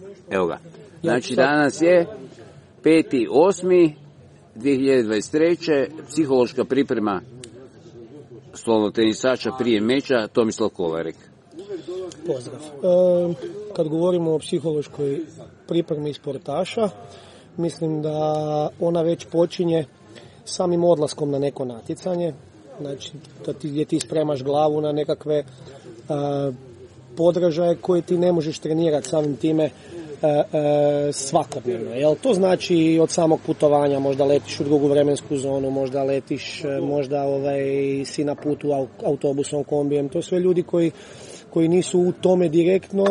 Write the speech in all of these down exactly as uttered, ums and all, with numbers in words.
Evo ga. Znači danas je peti osmi dvije hiljade dvadeset treće. Psihološka priprema stolnotenisača prije meča, Tomislav Kolarik. Pozdrav. E, kad govorimo o psihološkoj pripremi sportaša, mislim da ona već počinje samim odlaskom na neko natjecanje. Znači, da ti, gdje ti spremaš glavu na nekakve a, podražaje koje ti ne možeš trenirati samim time a, a, svakodnevno. Jel? To znači od samog putovanja, možda letiš u drugu vremensku zonu, možda letiš, možda ovaj, si na putu autobusom, kombijem. To sve ljudi koji, koji nisu u tome direktno,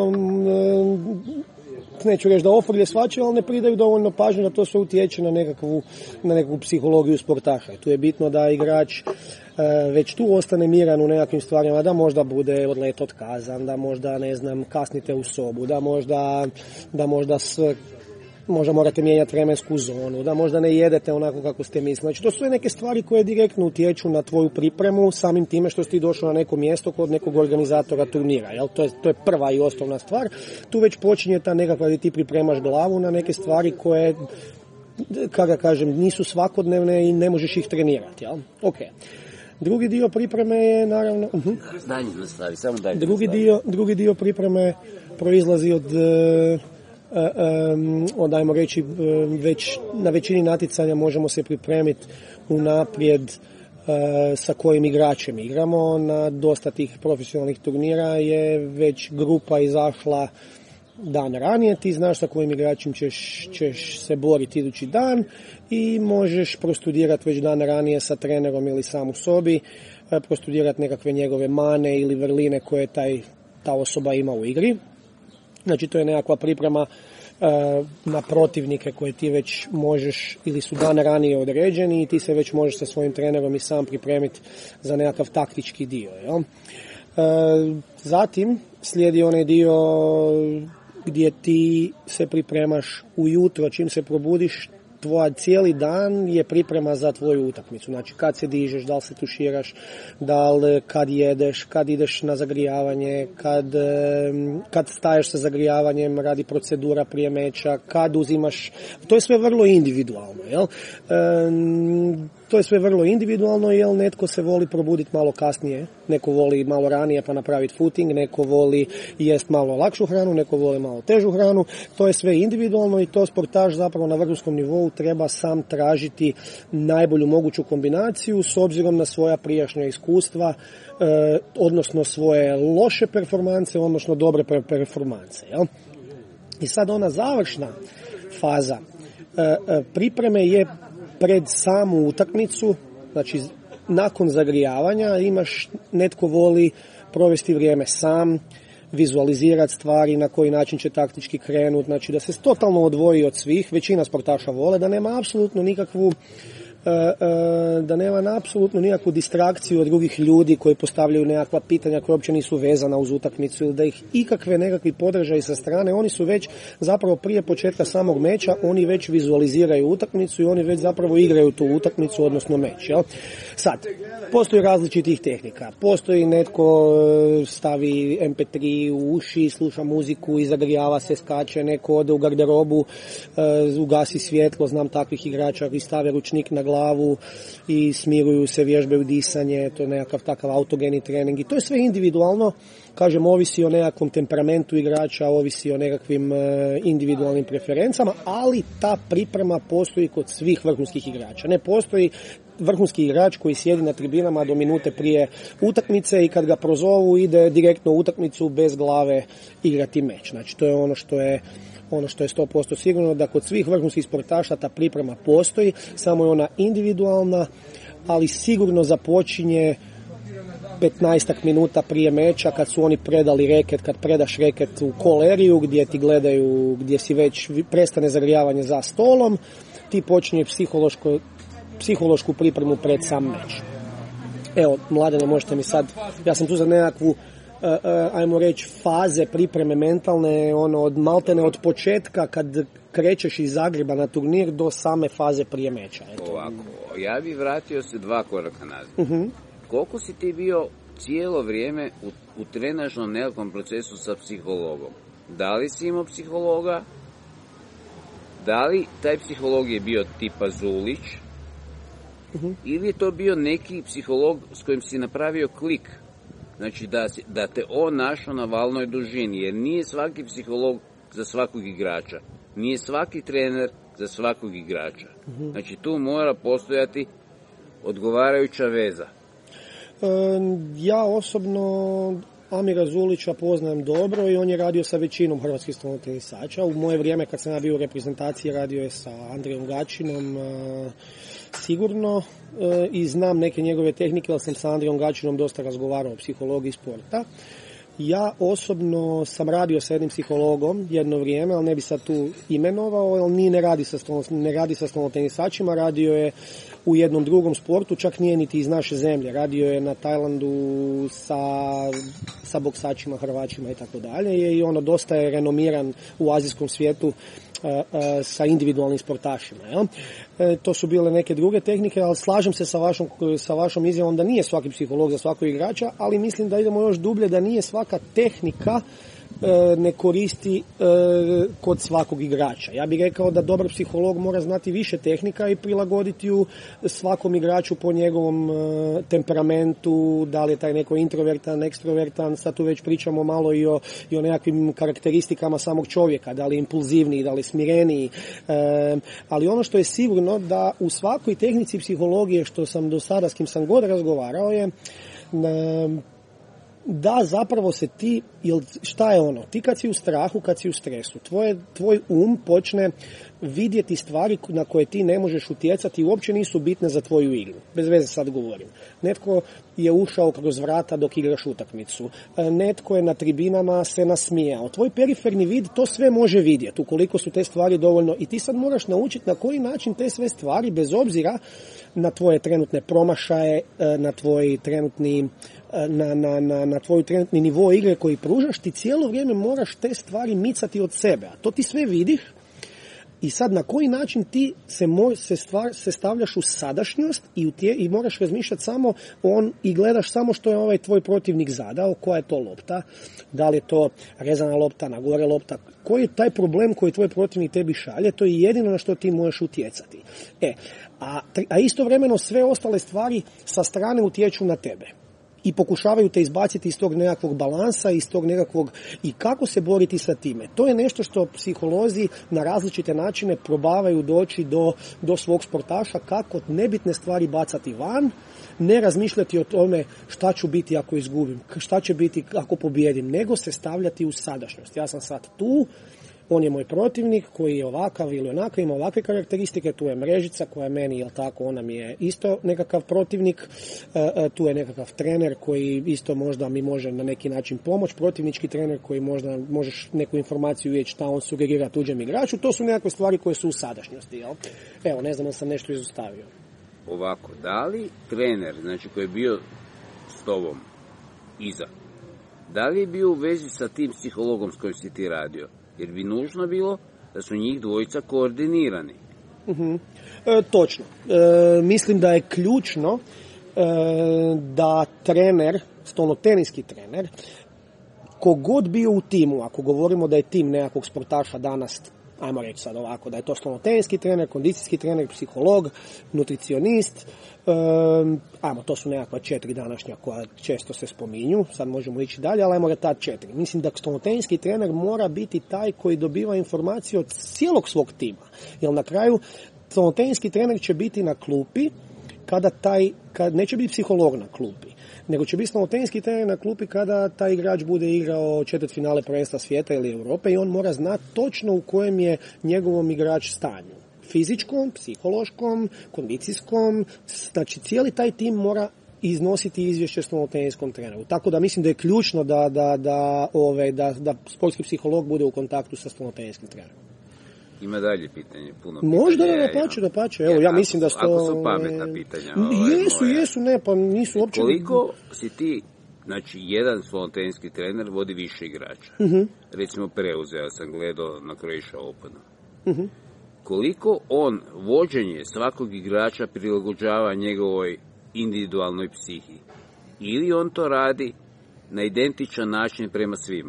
neću reći da ofrlje svačaju, ali ne pridaju dovoljno pažnje da to sve utječe na nekakvu, na nekakvu psihologiju sportaša. Tu je bitno da igrač e, već tu ostane miran u nekakvim stvarima, da možda bude odlet otkazan, da možda, ne znam, kasnite u sobu, da možda, da možda s, možda morate mijenjati vremensku zonu, da možda ne jedete onako kako ste mislili. Znači, to su sve neke stvari koje direktno utječu na tvoju pripremu samim time što si ti došao na neko mjesto kod nekog organizatora turnira. Jel? To je, to je prva i osnovna stvar. Tu već počinje ta nekakva da ti pripremaš glavu na neke stvari koje, kada kažem, nisu svakodnevne i ne možeš ih trenirati. Jel? Ok. Drugi dio pripreme je naravno... Uh-huh. Dalje nastavi, samo dalje drugi dio, drugi dio pripreme proizlazi od... onda ajmo reći već na većini natjecanja možemo se pripremiti unaprijed sa kojim igračem igramo. Na dosta tih profesionalnih turnira je već grupa izašla dan ranije, ti znaš sa kojim igračem ćeš, ćeš se boriti idući dan i možeš prostudirati već dan ranije sa trenerom ili sam u sobi, prostudirati nekakve njegove mane ili vrline koje taj, ta osoba ima u igri. Znači, to je nekakva priprema e, na protivnike koje ti već možeš ili su dan ranije određeni i ti se već možeš sa svojim trenerom i sam pripremiti za nekakav taktički dio. Jel? E, zatim slijedi onaj dio gdje ti se pripremaš ujutro, čim se probudiš, tvoj cijeli dan je priprema za tvoju utakmicu. Znači, kad se dižeš, da li se tuširaš, da li kad jedeš, kad ideš na zagrijavanje, kad, kad staješ sa zagrijavanjem radi procedura prije meča, kad uzimaš... To je sve vrlo individualno, jel? E, to je sve vrlo individualno, jer netko se voli probuditi malo kasnije, neko voli malo ranije pa napraviti footing, neko voli jest malo lakšu hranu, neko voli malo težu hranu. To je sve individualno i to sportaš zapravo na vrhunskom nivou treba sam tražiti najbolju moguću kombinaciju s obzirom na svoja prijašnja iskustva, eh, odnosno svoje loše performanse, odnosno dobre performanse. Jel? I sad ona završna faza eh, pripreme je pred samu utakmicu, znači nakon zagrijavanja imaš, netko voli provesti vrijeme sam, vizualizirati stvari na koji način će taktički krenuti, znači da se totalno odvoji od svih, većina sportaša vole, da nema apsolutno nikakvu da nema apsolutno nikakvu distrakciju od drugih ljudi koji postavljaju nekakva pitanja koja uopće nisu vezana uz utakmicu ili da ih ikakve nekakvi podražaji sa strane, oni su već zapravo prije početka samog meča, oni već vizualiziraju utakmicu i oni već zapravo igraju tu utakmicu, odnosno meč. Jel? Sad, postoji različitih tehnika. Postoji netko stavi em pe tri u uši, sluša muziku i zagrijava se, skače, neko ode u garderobu, ugasi svjetlo, znam takvih igrača i stave ručnik na glavu i smiruju se, vježbaju disanje, to je nekakav takav autogeni trening i to je sve individualno, kažem, ovisi o nekakvom temperamentu igrača, ovisi o nekakvim individualnim preferencama, ali ta priprema postoji kod svih vrhunskih igrača. Ne postoji vrhunski igrač koji sjedi na tribinama do minute prije utakmice i kad ga prozovu ide direktno u utakmicu bez glave igrati meč. Znači, to je ono što je ono što je sto posto sigurno, da kod svih vrhunskih sportaša ta priprema postoji, samo je ona individualna, ali sigurno započinje petnaestak minuta prije meča kad su oni predali reket, kad predaš reket u koleriju gdje ti gledaju, gdje si već prestane zagrijavanje za stolom, ti počinje psihološko, psihološku pripremu pred sam meč. Evo, Mladene, možete mi sad, ja sam tu za nekakvu Uh, uh, ajmo reći, faze pripreme mentalne, ono, od maltene od početka kad krećeš iz Zagreba na turnir do same faze prije meča. Eto. Ovako, ja bih vratio se dva koraka nazad. Uh-huh. Koliko si ti bio cijelo vrijeme u, u trenažnom nekakvom procesu sa psihologom? da li si imao psihologa, da li taj psiholog je bio tipa Zulić, uh-huh. ili je to bio neki psiholog s kojim si napravio klik, znači da, da te on našao na valnoj dužini, jer nije svaki psiholog za svakog igrača, nije svaki trener za svakog igrača. Uh-huh. Znači tu mora postojati odgovarajuća veza. E, ja osobno Amira Zulića poznajem dobro i on je radio sa većinom hrvatskih stolnotenisača. U moje vrijeme kad sam ja bio u reprezentaciji radio je sa Andrijom Gačinom e, sigurno e, i znam neke njegove tehnike, ali sam sa Andrijom Gačinom dosta razgovarao o psihologiji sporta. Ja osobno sam radio sa jednim psihologom jedno vrijeme, ali ne bi sad tu imenovao, jer ni ne radi sa, ne radi sa stolnotenisačima, radio je u jednom drugom sportu, čak nije niti iz naše zemlje. Radio je na Tajlandu sa, sa boksačima, Hrvaćima i tako dalje. I ono dosta je renomiran u azijskom svijetu a, a, sa individualnim sportašima. Ja? E, to su bile neke druge tehnike, ali slažem se sa vašom, sa vašom izjavom da nije svaki psiholog za svakog igrača, ali mislim da idemo još dublje, da nije svaka tehnika ne koristi e, kod svakog igrača. Ja bih rekao da dobar psiholog mora znati više tehnika i prilagoditi ju svakom igraču po njegovom e, temperamentu, da li je taj neko introvertan, ekstrovertan, sad tu već pričamo malo i o, i o nekakvim karakteristikama samog čovjeka, da li je impulzivniji, da li je smireniji, e, ali ono što je sigurno da u svakoj tehnici psihologije što sam do sada s kim sam god razgovarao je e, da zapravo se ti, jel šta je ono, ti kad si u strahu, kad si u stresu, tvoje, tvoj um počne vidjeti stvari na koje ti ne možeš utjecati i uopće nisu bitne za tvoju igru. Bez veze sad govorim. Netko je ušao kroz vrata dok igraš utakmicu. Netko je na tribinama se nasmijao. Tvoj periferni vid to sve može vidjeti, ukoliko su te stvari dovoljno. I ti sad moraš naučiti na koji način te sve stvari, bez obzira na tvoje trenutne promašaje, na tvoj trenutni Na, na, na, na tvoj trenutni nivo igre koji pružaš, ti cijelo vrijeme moraš te stvari micati od sebe. A to ti sve vidiš i sad na koji način ti se, mo, se, stvar, se stavljaš u sadašnjost i, u tje, i moraš razmišljati samo on i gledaš samo što je ovaj tvoj protivnik zadao, koja je to lopta, da li je to rezana lopta, na gore lopta, koji je taj problem koji tvoj protivnik tebi šalje, to je jedino na što ti možeš utjecati. E, a, a istovremeno sve ostale stvari sa strane utječu na tebe i pokušavaju te izbaciti iz tog nekakvog balansa, iz tog nekakvog i kako se boriti sa time. To je nešto što psiholozi na različite načine probavaju doći do, do svog sportaša, kako nebitne stvari bacati van, ne razmišljati o tome šta ću biti ako izgubim, šta će biti ako pobijedim, nego se stavljati u sadašnjost. Ja sam sad tu, on je moj protivnik koji je ovakav ili onakav, ima ovakve karakteristike, tu je Mrežica koja je meni, jel tako, ona mi je isto nekakav protivnik, tu je nekakav trener koji isto možda mi može na neki način pomoći, protivnički trener koji možda možeš neku informaciju vidjeti šta on sugerira tuđem igraču, to su nekakve stvari koje su u sadašnjosti, jel? Evo, ne znam da sam nešto izostavio. Ovako, da li trener, znači koji je bio s tobom iza, da li je bio u vezi sa tim psihologom s kojim si ti radio? Jer bi nužno bilo da su njih dvojica koordinirani. Uh-huh. E, točno. E, mislim da je ključno e, da trener, stolnoteniski trener, kogod bio u timu, ako govorimo da je tim nekakvog sportaša danas, ajmo reći sad ovako, da je to stolnoteniski trener, kondicijski trener, psiholog, nutricionist, e, ajmo, to su nekakva četiri današnja koja često se spominju, sad možemo ići dalje, ali ajmo ga ta četiri. Mislim da stolnoteniski trener mora biti taj koji dobiva informacije od cijelog svog tima, jer na kraju stolnoteniski trener će biti na klupi kada taj, kad neće biti psiholog na klupi, nego će biti stolnoteniski trener na klupi kada taj igrač bude igrao četvrtfinale prvenstva svijeta ili Europe i on mora znati točno u kojem je njegovom igrač stanju. Fizičkom, psihološkom, kondicijskom, znači cijeli taj tim mora iznositi izvješće stolnotenskom treneru. Tako da mislim da je ključno da, da, da, ove, da, da sportski psiholog bude u kontaktu sa stolnotenskim trenerom. Ima dalje pitanje, puno pitanja. Možda da pače, da pače. Evo, ja mislim da sto... Ako su pametna pitanja. Ovaj, jesu, moja. jesu, ne, pa nisu uopće... Koliko si ti, znači, jedan stolnotenski trener vodi više igrača? Uh-huh. Recimo, preuzeo sam gledao na Croatia Openu. Uh-huh. Koliko on vođenje svakog igrača prilagođava njegovoj individualnoj psihi? Ili on to radi na identičan način prema svima?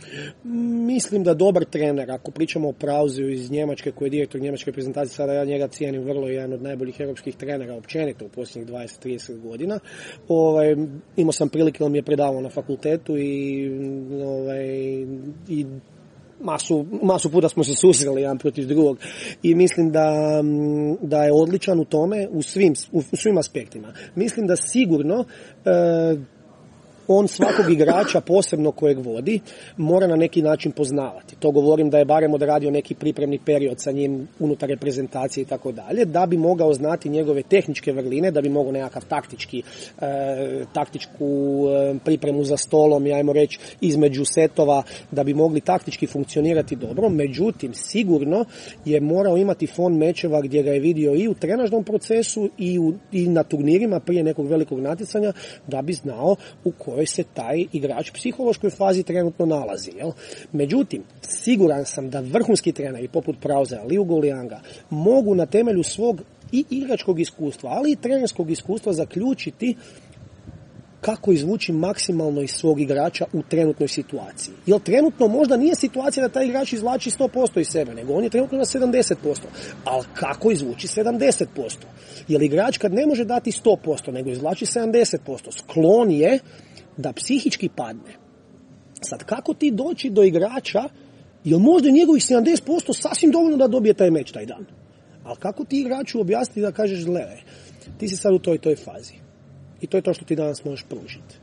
Mislim da dobar trener, ako pričamo o Prauzeu iz Njemačke, koji je direktor njemačke reprezentacije, sada ja njega cijenim vrlo, jedan od najboljih europskih trenera općenito u posljednjih dvadeset do trideset godina. Ovaj, imao sam prilike, on mi je predavao na fakultetu i, ovaj, i Masu, masu puta smo se susreli jedan protiv drugog i mislim da, da je odličan u tome u svim, u svim aspektima. Mislim da sigurno e, on svakog igrača, posebno kojeg vodi, mora na neki način poznavati. To govorim da je barem odradio neki pripremni period sa njim unutar reprezentacije i tako dalje, da bi mogao znati njegove tehničke vrline, da bi mogao nekakav taktički, e, taktičku e, pripremu za stolom, ajmo reći, između setova, da bi mogli taktički funkcionirati dobro. Međutim, sigurno je morao imati fon mečeva gdje ga je vidio i u trenažnom procesu i, u, i na turnirima prije nekog velikog natjecanja, da bi znao u kojoj se taj igrač psihološkoj fazi trenutno nalazi. Jel? Međutim, siguran sam da vrhunski treneri poput Prauzea, Liu Guolianga mogu na temelju svog i igračkog iskustva, ali i trenerskog iskustva zaključiti kako izvući maksimalno iz svog igrača u trenutnoj situaciji. Jer trenutno možda nije situacija da taj igrač izvlači sto posto iz sebe, nego on je trenutno na sedamdeset posto. Ali kako izvući sedamdeset posto? Jer igrač kad ne može dati sto posto, nego izvlači sedamdeset posto, sklon je da psihički padne. Sad, kako ti doći do igrača, jer možda je njegovih sedamdeset posto sasvim dovoljno da dobije taj meč taj dan. Ali kako ti igraču objasniti da kažeš, gledaj, ti si sad u toj toj fazi. I to je to što ti danas možeš pružiti.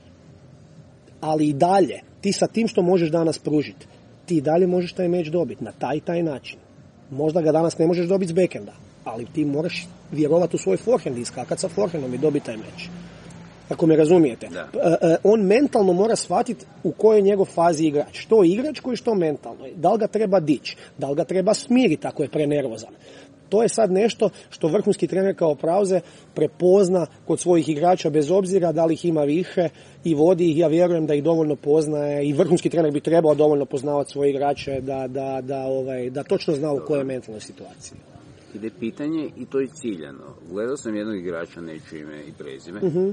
Ali i dalje, ti sa tim što možeš danas pružiti, ti i dalje možeš taj meč dobiti na taj taj način. Možda ga danas ne možeš dobiti s backenda, ali ti moraš vjerovati u svoj forehand i iskakati sa forehandom i dobiti taj meč. Ako me razumijete. Da. On mentalno mora shvatiti u kojoj je njegov fazi igrač. Što igračko i što mentalno. Da li ga treba dići, da li ga treba smiriti ako je prenervozan. To je sad nešto što vrhunski trener kao Prauze prepozna kod svojih igrača bez obzira da li ih ima više i vodi ih. Ja vjerujem da ih dovoljno poznaje i vrhunski trener bi trebao dovoljno poznavati svoje igrače da, da, da, ovaj, da točno zna u kojoj mentalnoj situaciji. Ide pitanje i to je ciljano. Gledao sam jednog igrača, neću ime i prezime, uh-huh.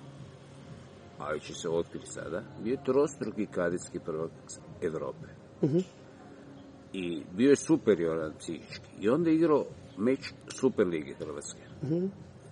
ali će se otkriti sada. Bio je trostruki kadetski prvak Evrope. Uh-huh. I bio je superioran psihički. I onda je igrao meč Super Lige Hrvatske. Uh-huh.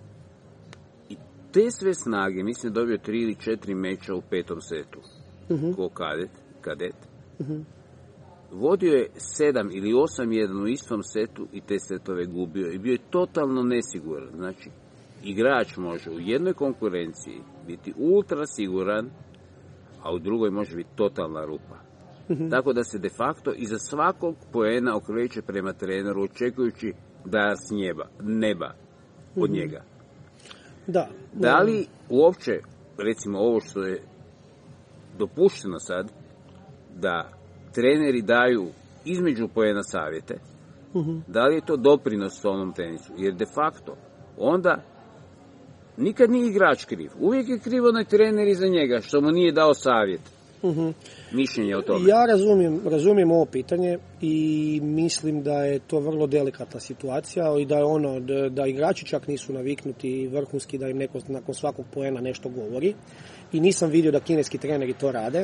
I te sve snage, mislim, dobio tri ili četiri meča u petom setu. Uh-huh. Ko kadet. kadet. Uh-huh. Vodio je sedam ili osam jedan u istom setu i te setove gubio. I bio je totalno nesiguran. Znači, igrač može u jednoj konkurenciji biti ultra siguran, a u drugoj može biti totalna rupa. Mm-hmm. Tako da se de facto iza svakog poena okreće prema treneru, očekujući da s njeba, neba od mm-hmm. njega. Da. Da li uopće, recimo ovo što je dopušteno sad, da treneri daju između poena savjete, mm-hmm. da li je to doprinos onom tenisu? Jer de facto onda nikad nije igrač kriv. Uvijek je kriv onaj trener iza njega što mu nije dao savjet. Uh-huh. Mišljenje o tome. Ja razumijem, razumijem ovo pitanje i mislim da je to vrlo delikatna situacija i da je ono, da, da igrači čak nisu naviknuti vrhunski da im neko nakon svakog poena nešto govori i nisam vidio da kineski treneri to rade.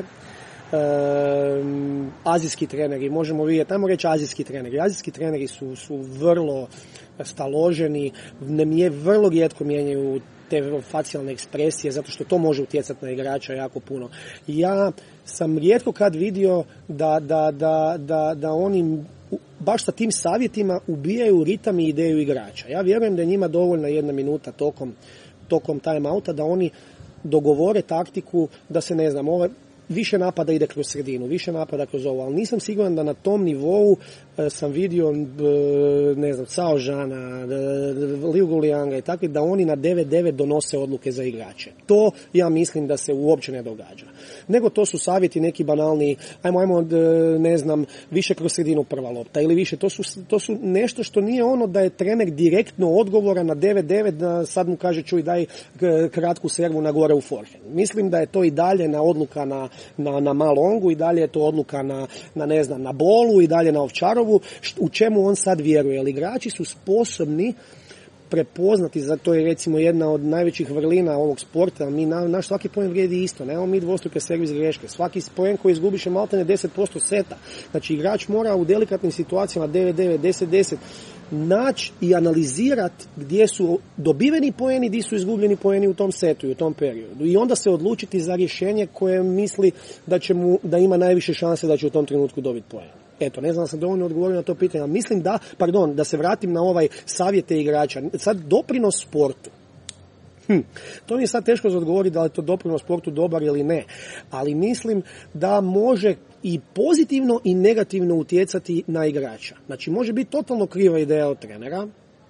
Um, azijski treneri, možemo vidjeti, ajmo reći azijski treneri. Azijski treneri su, su vrlo staloženi, ne, vrlo rijetko mijenjaju te facijalne ekspresije, zato što to može utjecati na igrača jako puno. Ja sam rijetko kad vidio da, da, da, da, da oni baš sa tim savjetima ubijaju ritam i ideju igrača. Ja vjerujem da je njima dovoljna jedna minuta tokom, tokom time-outa da oni dogovore taktiku da se, ne znam, ovaj više napada ide kroz sredinu, više napada kroz ovo, ali nisam siguran da na tom nivou e, sam vidio, e, ne znam, Cao Žana, e, Liu Guolianga i takvi, da oni na devet devet donose odluke za igrače. To ja mislim da se uopće ne događa. Nego to su savjeti neki banalni, ajmo, ajmo, ne znam, više kroz sredinu prva lopta ili više, to su, to su nešto što nije ono da je trener direktno odgovoran na devet devet, da sad mu kaže čuj daj kratku servu na gore u forehand. Mislim da je to i dalje na odluka na na, na malongu i dalje je to odluka na, na, ne znam, na bolu i dalje na Ovčarovu, u čemu on sad vjeruje. Jer igrači su sposobni prepoznati, zato je recimo jedna od najvećih vrlina ovog sporta, mi na, naš svaki poen vrijedi isto, nemamo mi dvostruke servis greške, svaki poen koji izgubiš je maltene deset posto seta, znači igrač mora u delikatnim situacijama devet devet, deset deset naći i analizirati gdje su dobiveni poeni, gdje su izgubljeni poeni u tom setu i u tom periodu i onda se odlučiti za rješenje koje misli da, će mu, da ima najviše šanse da će u tom trenutku dobiti poen. Eto, ne znam da sam dovoljno odgovorio na to pitanje, ali mislim da, pardon, da se vratim na ovaj savjete igrača. Sad, doprinos sportu. Hm, to mi je sad teško za odgovoriti da li je to doprinos sportu dobar ili ne, ali mislim da može i pozitivno i negativno utjecati na igrača. Znači, može biti totalno kriva ideja od trenera,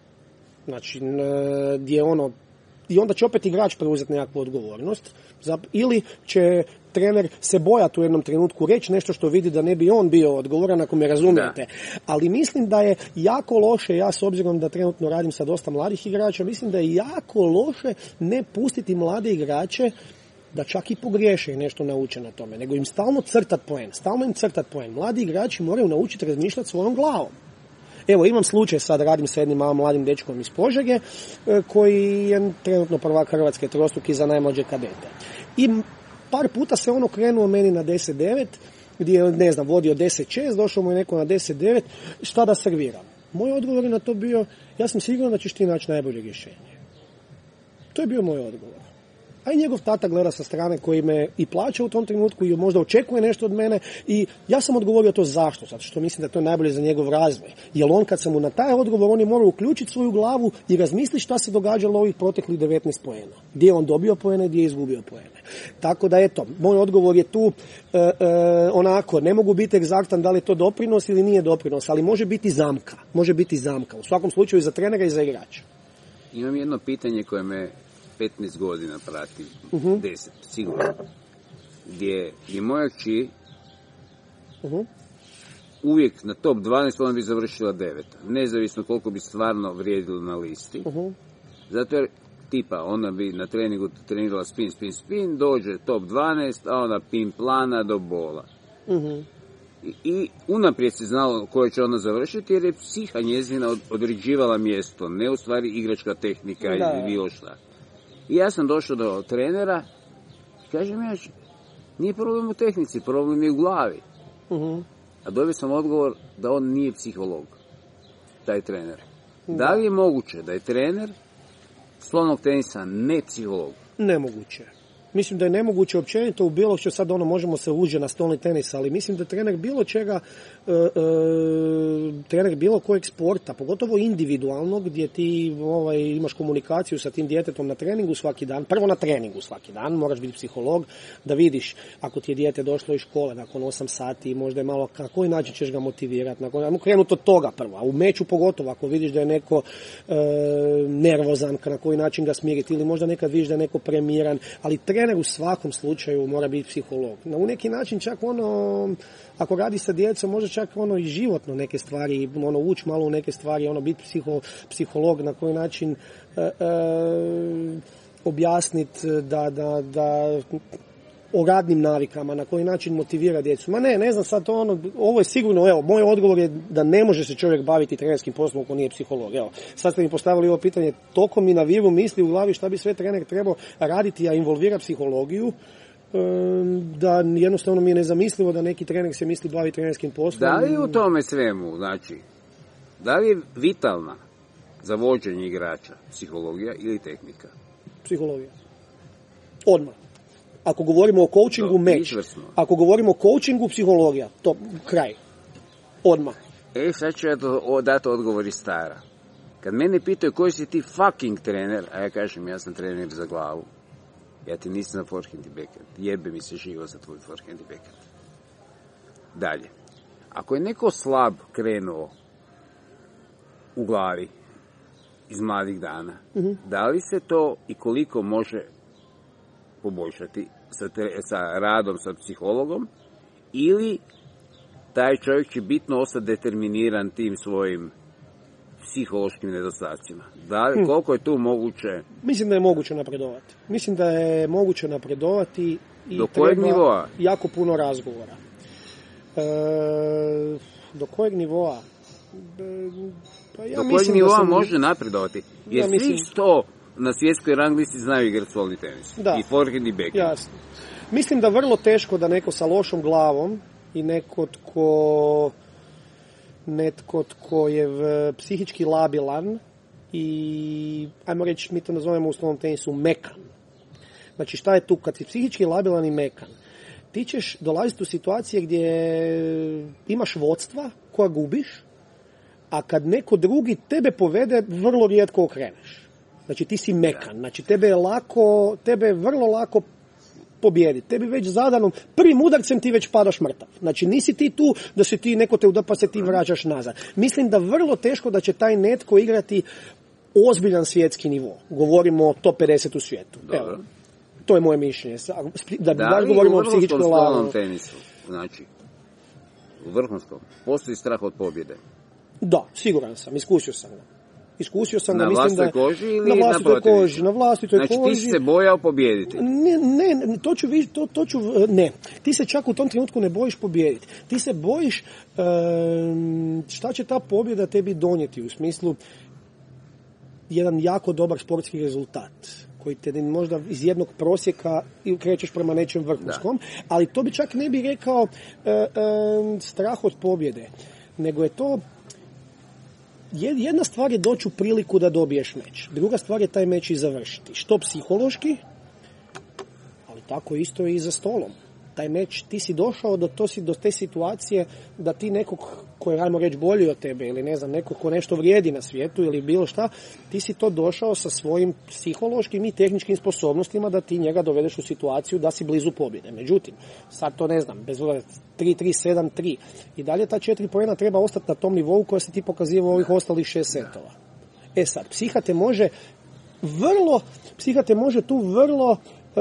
znači, gdje ono, i onda će opet igrač preuzeti nekakvu odgovornost, ili će trener se bojati u jednom trenutku reći nešto što vidi da ne bi on bio odgovoran, ako me razumijete. Da. Ali mislim da je jako loše, ja s obzirom da trenutno radim sa dosta mladih igrača, mislim da je jako loše ne pustiti mlade igrače da čak i pogriješe i nešto nauče na tome, nego im stalno crtat poen, stalno im crtat poen. Mladi igrači moraju naučiti razmišljati svojom glavom. Evo, imam slučaj, sad radim sa jednim malo mladim dečkom iz Požege, koji je trenutno prvak Hrvatske trostruki za najmlađe kadete. I par puta se ono krenuo meni na deset devet, gdje je, ne znam, vodio deset šest, došao mu je neko na deset devet, šta da serviram? Moj odgovor je na to bio, ja sam siguran da ćeš ti naći najbolje rješenje. To je bio moj odgovor. A i njegov tata gleda sa strane koji me i plaća u tom trenutku i možda očekuje nešto od mene i ja sam odgovorio to zašto, zato što mislim da je to najbolje za njegov razvoj. Jer on kad sam mu na taj odgovor, on je morao uključiti svoju glavu i razmisliti šta se događalo ovih proteklih devetnaest poena. Gdje je on dobio poene, gdje je izgubio poene. Tako da eto, moj odgovor je tu e, e, onako, ne mogu biti egzaktan da li je to doprinos ili nije doprinos, ali može biti zamka. Može biti zamka. U svakom slučaju i za trenera i za igrača. Imam jedno pitanje koje me petnaest godina prati, uh-huh. deset, sigurno, gdje je moja kći uh-huh. uvijek na top dvanaest, ona bi završila devet, nezavisno koliko bi stvarno vrijedilo na listi, uh-huh. zato jer tipa ona bi na treningu trenirala spin, spin, spin, dođe top dvanaest, a ona pin plana do bola. Uh-huh. I, I unaprijed se znalo koje će ona završiti, jer je psiha njezina od, određivala mjesto, ne u stvari igračka tehnika da. Ili bilo šta. I ja sam došao do trenera i kažem ja, nije problem u tehnici, problem je u glavi. Uh-huh. A dobio sam odgovor da on nije psiholog, taj trener. Da. Da li je moguće da je trener stolnog tenisa ne psiholog? Nemoguće. Mislim da je nemoguće općenito u bilo što sad ono možemo se uđe na stolni tenis, ali mislim da trener bilo čega, e, e, trener bilo kojeg sporta, pogotovo individualnog, gdje ti ovaj, imaš komunikaciju sa tim djetetom na treningu svaki dan, prvo na treningu svaki dan, moraš biti psiholog, da vidiš ako ti je dijete došlo iz škole nakon osam sati, možda je malo, na koji način ćeš ga motivirati, nakon, ajmo krenuti od toga prvo, a u meču pogotovo, ako vidiš da je neko e, nervozan, na koji način ga smiriti, ili možda nekad vidiš da je neko premiran, ali trener u svakom slučaju mora biti psiholog. Na u neki način čak ono, ako radi sa djecom, može čak ono i životno neke stvari, ono ući malo u neke stvari, ono biti psiho, psiholog, na koji način e, e, objasniti da, da, da o radnim navikama, na koji način motivira djecu. Ma ne, ne znam sad to ono, ovo je sigurno, evo, moj odgovor je da ne može se čovjek baviti trenerskim poslom ako nije psiholog. Evo, sad ste mi postavili ovo pitanje, toliko mi na viru misli u glavi šta bi sve trener trebao raditi, a involvira psihologiju, da jednostavno mi je nezamislivo da neki trener se misli bavi trenerskim poslom. Da li u tome svemu, znači, da li je vitalna za vođenje igrača psihologija ili tehnika? Psihologija. Odmah. Ako govorimo o coachingu, meč. Ako govorimo o coachingu, psihologija. To, kraj. Odmah. E, sad ću ja to, dati odgovor iz stara. Kad mene pitaju koji si ti fucking trener, a ja kažem, ja sam trener za glavu. Ja ti nisam za forehand i backhand. Jebe mi se živo za tvoj forehand i backhand. Dalje. Ako je neko slab krenuo u glavi iz mladih dana, uh-huh. da li se to i koliko može poboljšati sa, te, sa radom sa psihologom, ili taj čovjek će bitno ostati determiniran tim svojim psihološkim nedostacima. Da li, koliko je tu moguće? Mislim da je moguće napredovati. Mislim da je moguće napredovati i do kojeg nivoa? Jako puno razgovora. E, do kojeg nivoa? E, Pa ja do kojeg nivoa sam... može napredovati? Jer ja mislim... svih sto na svjetskoj rang listi znaju igrati stolni tenis. Da. I forehand i backhand. Jasno. Mislim da vrlo teško da neko sa lošom glavom i neko tko, netko tko je v, psihički labilan i, ajmo reći, mi to nazovemo u stolnom tenisu mekan. Znači, šta je tu? Kad si psihički labilan i mekan, ti ćeš dolaziti u situacije gdje imaš vodstva koja gubiš, a kad neko drugi tebe povede, vrlo rijetko okreneš. Znači, ti si mekan. Znači, tebe je lako, tebe je vrlo lako pobijediti. Tebi već zadanom, prvim udarcem ti već padaš mrtav. Znači, nisi ti tu da se ti, neko te udar pa se ti vraćaš nazad. Mislim da vrlo teško da će taj netko igrati ozbiljan svjetski nivo. Govorimo o top pedeset u svijetu. Evo, to je moje mišljenje. Da, da baš govorimo o psihičkom lavu. Tenisu, znači, u vrhunskom, postoji strah od pobjede. Da, siguran sam, iskusio sam ga. Iskusio sam na da mislim da... Na vlastitoj koži ili na vlastitoj na koži? Na vlastitoj znači, koži. Znači, ti se bojao pobijediti? Ne, ne, to ću, to, to ću, ne. Ti se čak u tom trenutku ne bojiš pobijediti. Ti se bojiš um, šta će ta pobjeda tebi donijeti u smislu jedan jako dobar sportski rezultat koji te možda iz jednog prosjeka krećeš prema nečem vrhunskom, da. Ali to bi čak ne bi rekao uh, um, strah od pobjede, nego je to jedna stvar je doći u priliku da dobiješ meč. Druga stvar je taj meč i završiti. Što psihološki, ali tako isto i za stolom. Taj meč, ti si došao do, to si, do te situacije da ti nekog ko je, ajmo reći, bolji od tebe ili ne znam, nekog ko nešto vrijedi na svijetu ili bilo šta, ti si to došao sa svojim psihološkim i tehničkim sposobnostima da ti njega dovedeš u situaciju da si blizu pobjede. Međutim, sad to ne znam, bez uvijek tri tri sedam tri i dalje ta četiri poena treba ostati na tom nivou koja se ti pokazivao ovih ostalih šest setova. E sad, psiha te može vrlo, psiha te može tu vrlo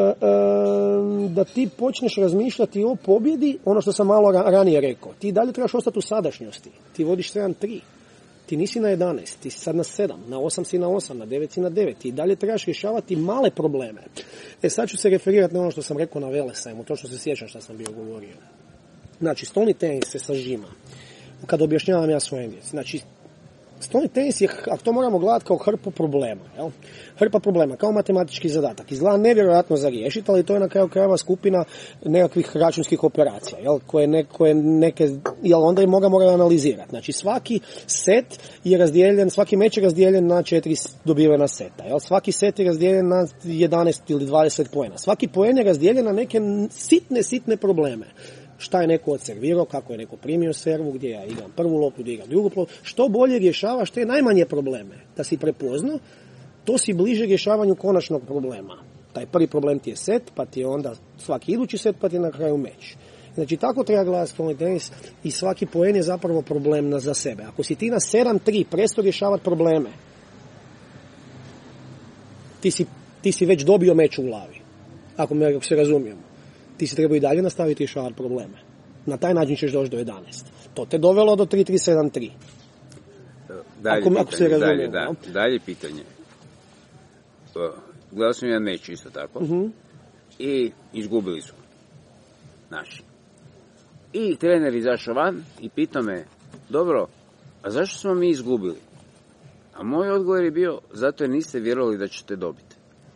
da ti počneš razmišljati o pobjedi, ono što sam malo ranije rekao. Ti dalje trebaš ostati u sadašnjosti. Ti vodiš sedam tri. Ti nisi na jedanaest, ti si sad na sedam, na osam si na osam, na devet si na devet. Ti dalje trebaš rješavati male probleme. E sad ću se referirati na ono što sam rekao na Velesajmu, to što se sjećam što sam bio govorio. Znači, stolni tenis se sažima. Kad objašnjavam ja svojim djeci. Znači, stolni tenis je, ako to moramo gledati kao hrpu problema, jel? Hrpa problema, kao matematički zadatak. Izgleda nevjerojatno za riješiti, ali to je na kraju krajeva skupina nekakvih računskih operacija, jel? Koje, ne, koje neke, jel onda i moga mora analizirati. Znači svaki set je razdijeljen, svaki meč je razdijeljen na četiri dobivena seta, jel? Svaki set je razdijeljen na jedanaest ili dvadeset poena. Svaki poen je razdijeljen na neke sitne, sitne probleme. Šta je neko odservirao, kako je neko primio servu, gdje ja igram prvu loptu, gdje igram drugu loptu. Što bolje rješavaš te najmanje probleme. Da si prepoznao, to si bliže rješavanju konačnog problema. Taj prvi problem ti je set, pa ti je onda svaki idući set, pa ti je na kraju meč. Znači, tako treba gledati stolni tenis i svaki poen je zapravo problem za sebe. Ako si ti na sedam tri prestao rješavati probleme, ti si, ti si već dobio meč u glavi. Ako me ako se razumijemo. Ti si trebao i dalje nastaviti rješavati probleme. Na taj način ćeš doći do jedanaest. To te dovelo do tri tri sedam tri. Dalje ako, pitanje, ako se dalje, da, dalje pitanje. Gledao sam jedan meč isto tako. Uh-huh. I izgubili su naši. I trener izašao van i pitao me, dobro, a zašto smo mi izgubili? A moj odgovor je bio, zato jer niste vjerovali da ćete dobiti.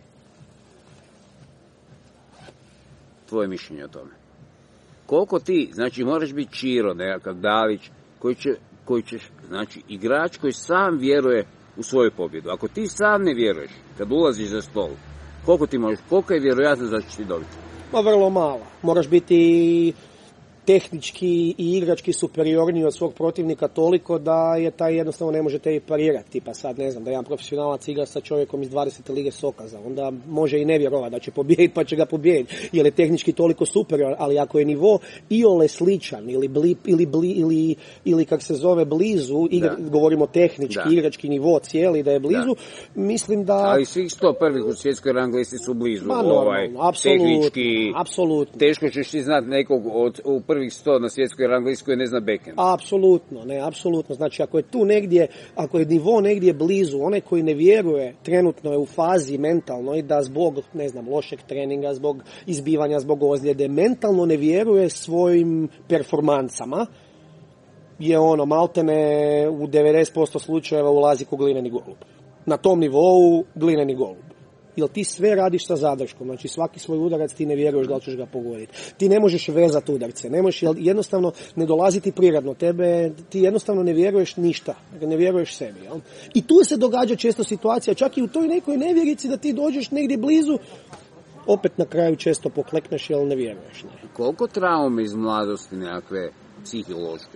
Tvoje mišljenje o tome. Koliko ti, znači moraš biti Čiro, nekakav Dalić, koji će, koji ćeš, znači igrač koji sam vjeruje u svoju pobjedu. Ako ti sam ne vjeruješ, kad ulaziš za stol, koliko ti možeš, koliko je vjerojatno da ćeš ti dobiti? Ma vrlo malo. Moraš biti tehnički i igrački superiorniji od svog protivnika toliko da je taj jednostavno ne može tebi parirati. Tipa sad, ne znam, da jedan profesionalac igra sa čovjekom iz dvadesete lige Sokaza, onda može i ne vjerovati da će pobijediti, pa će ga pobijediti, jer je tehnički toliko superior, ali ako je nivo iole sličan ili bli, ili, bli, ili, ili kak se zove blizu, igra, govorimo tehnički, da. Igrački nivo cijeli da je blizu, da. Mislim da... Ali svih sto prvih u svjetskoj rang listi su blizu, Ma, ovaj, apsolutno, tehnički, apsolutno. Teško ćeš ti znati nekog od u prvih sto na svjetskoj rang listi koji ne zna backhand. Apsolutno, ne, apsolutno. Znači, ako je tu negdje, ako je nivo negdje blizu, onaj koji ne vjeruje, trenutno je u fazi mentalno i da zbog, ne znam, lošeg treninga, zbog izbivanja, zbog ozljede, mentalno ne vjeruje svojim performansama, je ono, maltene u devedeset posto slučajeva ulazi ko glineni golub. Na tom nivou glineni golub. Jer ti sve radiš sa zadrškom, znači svaki svoj udarac ti ne vjeruješ da li ćeš ga pogoditi. Ti ne možeš vezati udarce, ne možeš, jednostavno ne dolazi ti prirodno, tebe, ti jednostavno ne vjeruješ ništa, ne vjeruješ sebi. Jel? I tu se događa često situacija, čak i u toj nekoj nevjerici da ti dođeš negdje blizu, opet na kraju često poklekneš jer ne vjeruješ. Ne. Koliko traume iz mladosti nekakve psihološke?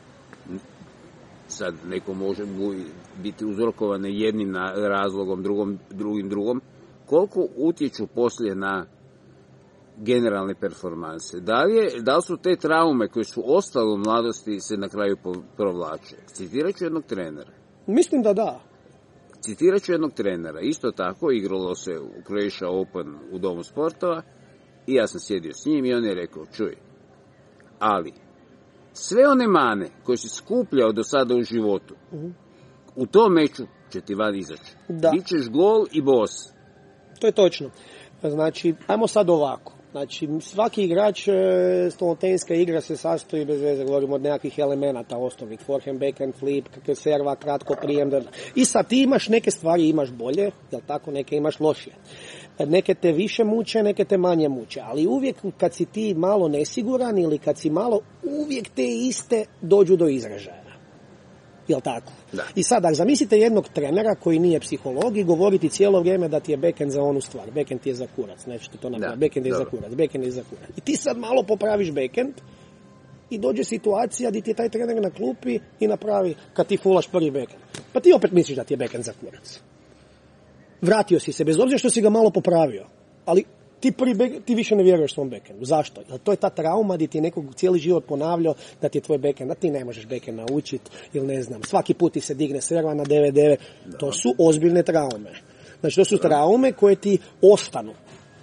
Sad neko može biti uzrokovane jednim razlogom, drugom, drugim drugom. Koliko utječu poslije na generalne performanse? Da li, je, da li su te traume koje su ostale u mladosti se na kraju provlače? Citirat ću jednog trenera. Mislim da da. Citirat ću jednog trenera. Isto tako igralo se u Croatia Open u Domu sportova i ja sam sjedio s njim i on je rekao, čuj, ali sve one mane koje si skupljao do sada u životu, uh-huh. u tom meču će ti van izaći. Bićeš gol i bos. To je točno. Znači, ajmo sad ovako. Znači, svaki igrač stolnoteninska igra se sastoji, bez veze, govorimo od nekakvih elemenata osnovnih, forehand, backhand, flip, serva, kratko prijem. I sad ti imaš neke stvari, imaš bolje, jel tako, neke imaš lošije. Neke te više muče, neke te manje muče, ali uvijek kad si ti malo nesiguran ili kad si malo, uvijek te iste dođu do izražaja. Jel tako? Da. I sad, ako zamislite jednog trenera koji nije psiholog i govoriti cijelo vrijeme da ti je backhand za onu stvar, backhand ti je za kurac, nećete to napraviti, backhand je za kurac, backhand je za kurac. I ti sad malo popraviš backhand i dođe situacija gdje ti je taj trener na klupi i napravi, kad ti fulaš prvi backhand. Pa ti opet misliš da ti je backhand za kurac. Vratio si se, bez obzira što si ga malo popravio, ali ti, prvi back, ti više ne vjeruješ svom backhandu. Zašto? Jer to je ta trauma gdje ti je nekog cijeli život ponavljao da ti je tvoj backhand, da ti ne možeš backhand naučiti, ili ne znam, svaki put ti se digne serva na devet devet. To su ozbiljne traume. Znači, to su traume koje ti ostanu.